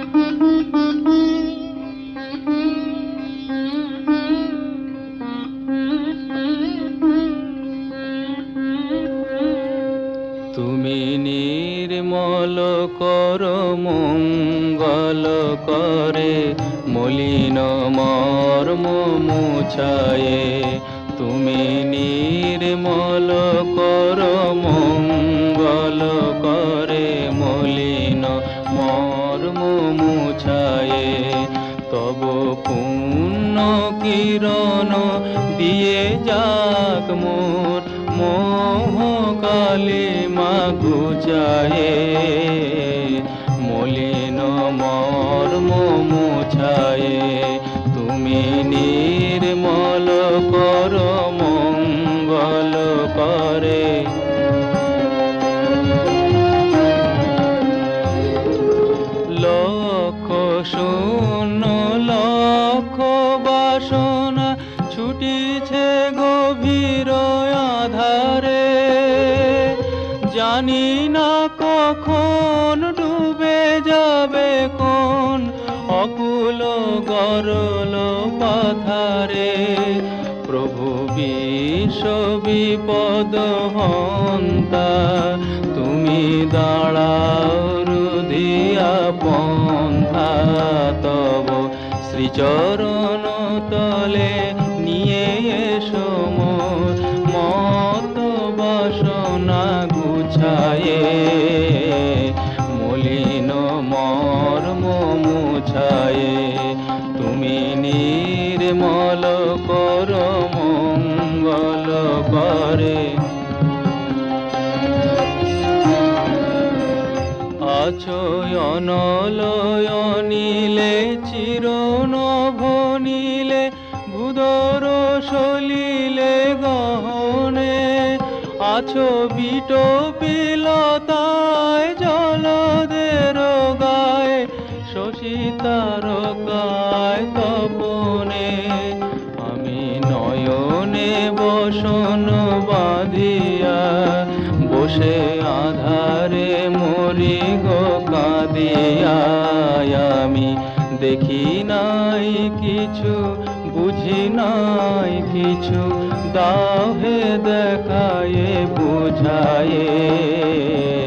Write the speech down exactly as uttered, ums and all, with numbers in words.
তুমি নির্মল কর মঙ্গল করে মলিন মর্ম মুছায়ে। তুমি নির্মল কর মঙ্গল করে মলিন মর্ম মুছায়ে। তব পুণ্য কিরণ দিয়ে যাক মোর মোহ কালিমা ঘুচায়ে। মলিন মর্ম মুছায়ে। তুমি নির্মল কর মঙ্গল করে। লক্ষ শূন্য লক্ষ বাসনা ছুটিছে গভীর আধারে। জানি না কখন ডুবে যাবে কোন অকুল গরল পাথারে। প্রভু বিশ্ব বিপদ হন্তা তুমি দাঁড়াও রুধিয়া পন্থা। তব শ্রীচরণ তলে নিয়ে এসো মোর মত বাসনা গুছায়ে। মলিন মর্ম মুছায়ে। তুমি নির্মল কর মঙ্গল করে। আছো অনলয়নীলে চিরনভ নীলে ভূধর সলিলে গহনে। আছো বিটপিলতায় জলদের গায়ে শশী তারকায় তপনে। আমি নয়নে বসন বাঁধিয়া বসে আধারে মরি গো কাঁদিয়া। আমি দেখি নাই কিছু বুঝি নাই কিছু দাও হে দেখায়ে বুঝায়ে।